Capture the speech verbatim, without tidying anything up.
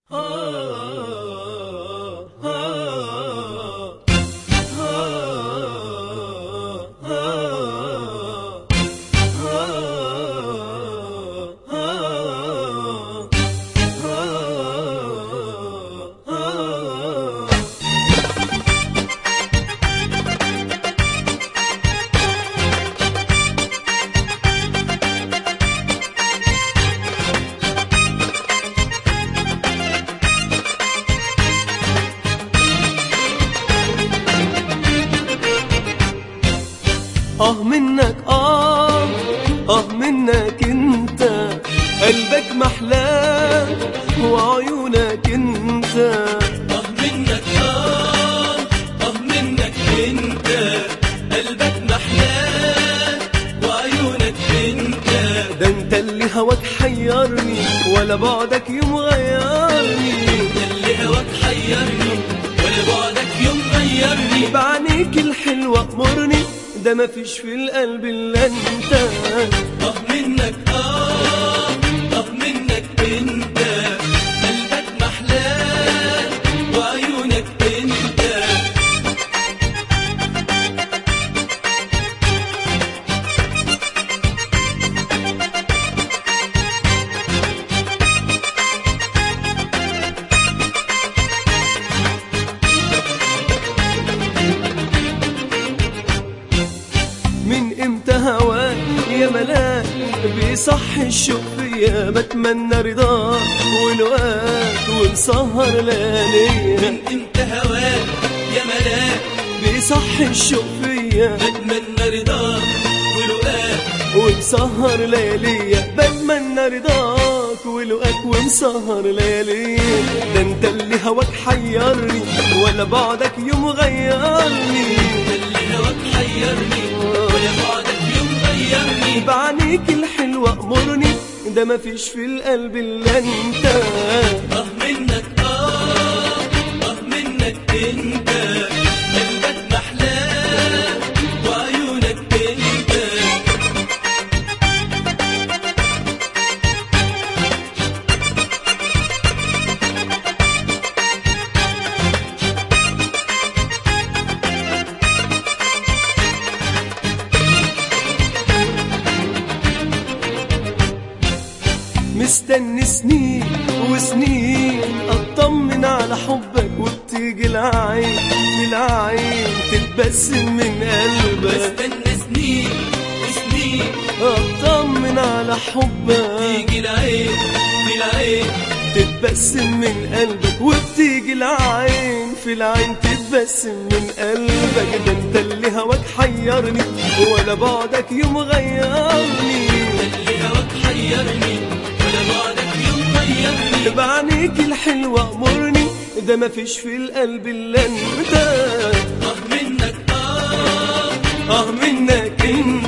اه منك اه اه منك انت، قلبك محلاه وعيونك انت. اه منك اه اه منك انت، قلبك محلاه وعيونك انت. ده انت اللي هواك حيرني ولا بعدك يوم غيرني. ده اللي هواك حيرني ولا بعدك يوم غيرني. بعينيك الحلوة امرني، ده مفيش في القلب الا انت. اه منك اه اه منك انت، قلبك محلاه وعيونك انت. من امتى هواك يا ملاك بيصحي الشوق فيا، بتمنى رضاك ولقاك ومسهر لياليا. من امتى هواك يا ملاك بيصحي الشوق فيا، بتمنى رضاك ولقاك ومسهر لياليا. بتمنى رضاك ولقاك ومسهر لياليا. ده انت اللي هواك حيرني ولا بعدك يوم غيرني. ده اللي هواك حيرني ولا بعدك يوم غيرني. بعينيك الحلوة امرني، ده مفيش في القلب الا انت. اه منك اه اه منك انت، قلبك محلاه وعيونك انت. مستني سنين وسنين اطمن على حبك، وبتيجي العين من العين تتبسم من قلبك. بستنى سنين وسنين اطمن على حبك، تيجي العين في العين تتبسم من قلبك. وبتيجي العين في العين تتبسم من قلبك. ده انت اللي هواك حيرني ولا بعدك يوم غيرني. ده اللي هواك حيرني ولا بعدك يوم غيرني. بعينيك الحلوة امرني، ده مفيش في القلب الا انت. اه منك اه اه منك انت.